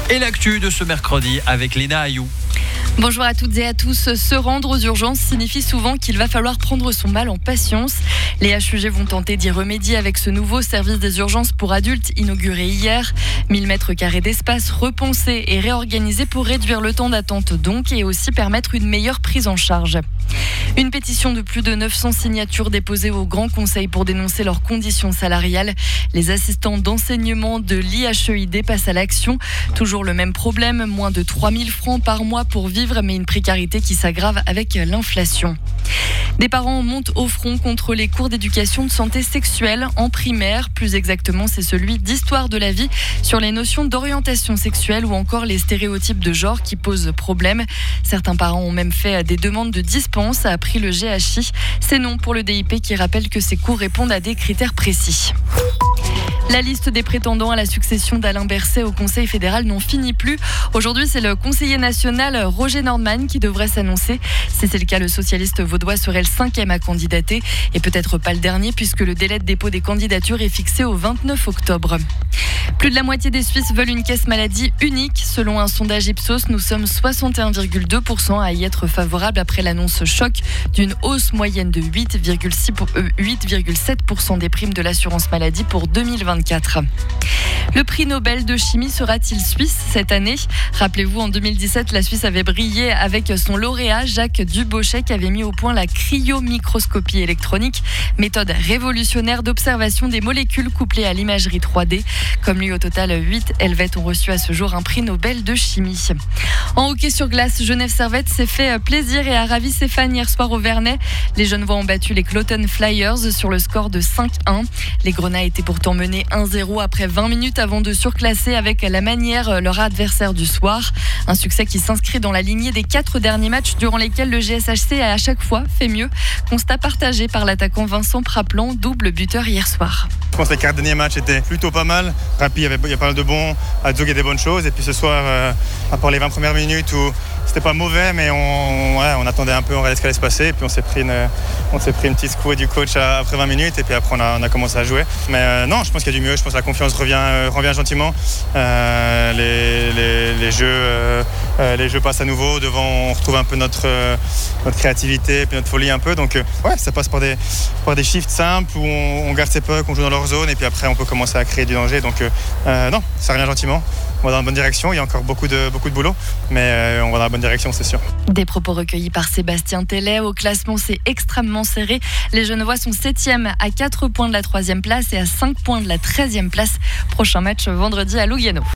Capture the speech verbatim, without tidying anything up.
Et l'actu de ce mercredi avec Léna Ayou. Bonjour à toutes et à tous. Se rendre aux urgences signifie souvent qu'il va falloir prendre son mal en patience. Les H U G vont tenter d'y remédier avec ce nouveau service des urgences pour adultes inauguré hier. mille mètres carrés d'espace repensés et réorganisés pour réduire le temps d'attente donc et aussi permettre une meilleure prise en charge. Une pétition de plus de neuf cents signatures déposées au Grand Conseil pour dénoncer leurs conditions salariales. Les assistants d'enseignement de l'I H E I D passent à l'action. Toujours le même problème, moins de trois mille francs par mois pour vivre, mais une précarité qui s'aggrave avec l'inflation. Des parents montent au front contre les cours d'éducation de santé sexuelle en primaire. Plus exactement, c'est celui d'histoire de la vie sur les notions d'orientation sexuelle ou encore les stéréotypes de genre qui posent problème. Certains parents ont même fait des demandes de dispense, a appris le G H I. C'est non pour le D I P qui rappelle que ces cours répondent à des critères précis. La liste des prétendants à la succession d'Alain Berset au Conseil fédéral n'en finit plus. Aujourd'hui, c'est le conseiller national Roger Nordman qui devrait s'annoncer. Si c'est le cas, le socialiste vaudois serait le cinquième à candidater et peut-être pas le dernier puisque le délai de dépôt des candidatures est fixé au vingt-neuf octobre. Plus de la moitié des Suisses veulent une caisse maladie unique. Selon un sondage Ipsos, nous sommes soixante et un virgule deux pour cent à y être favorables après l'annonce choc d'une hausse moyenne de huit virgule sept pour cent des primes de l'assurance maladie pour deux mille vingt-quatre. Le prix Nobel de chimie sera-t-il suisse cette année ? Rappelez-vous, en deux mille dix-sept, la Suisse avait brillé avec son lauréat Jacques Dubochet qui avait mis au point la cryomicroscopie électronique, méthode révolutionnaire d'observation des molécules couplées à l'imagerie trois D. Comme lui, au total, huit Helvètes ont reçu à ce jour un prix Nobel de chimie. En hockey sur glace, Genève Servette s'est fait plaisir et a ravi ses fans hier soir au Vernet. Les Genevois ont battu les Cloton Flyers sur le score de cinq un. Les Grenats étaient pourtant menés un zéro après vingt minutes avant de surclasser avec la manière leur adversaire du soir. Un succès qui s'inscrit dans la lignée des quatre derniers matchs durant lesquels le G S H C a à chaque fois fait mieux. Constat partagé par l'attaquant Vincent Praplan, double buteur hier soir. Je pense que les quatre derniers matchs étaient plutôt pas mal. Rapi, il y avait il y a pas mal de bons. Adzog, il y a des bonnes choses. Et puis ce soir, euh, à part les vingt premières minutes où c'était pas mauvais, mais on, ouais, on attendait un peu, on regardait ce qui allait se passer. Et puis on s'est pris une, on s'est pris une petite secouée du coach après vingt minutes. Et puis après, on a, on a commencé à jouer. Mais euh, non, je pense qu'il y a du mieux. Je pense que la confiance revient, euh, revient gentiment. Euh, les, les, les, jeux, euh, les jeux passent à nouveau. Devant, on retrouve un peu notre, euh, notre créativité et puis notre folie un peu. Donc euh, ouais, ça passe par des, par des shifts simples où on, on garde ses pucks, on joue dans leur zone. Et puis après, on peut commencer à créer du danger. Donc euh, non, ça revient gentiment. On va dans la bonne direction. Il y a encore beaucoup de, beaucoup de boulot, mais euh, on va dans la bonne direction, c'est sûr. Des propos recueillis par Sébastien Tellet. Au classement, c'est extrêmement serré. Les Genevois sont septième à quatre points de la troisième place et à cinq points de la treizième place. Prochain match vendredi à Lugano.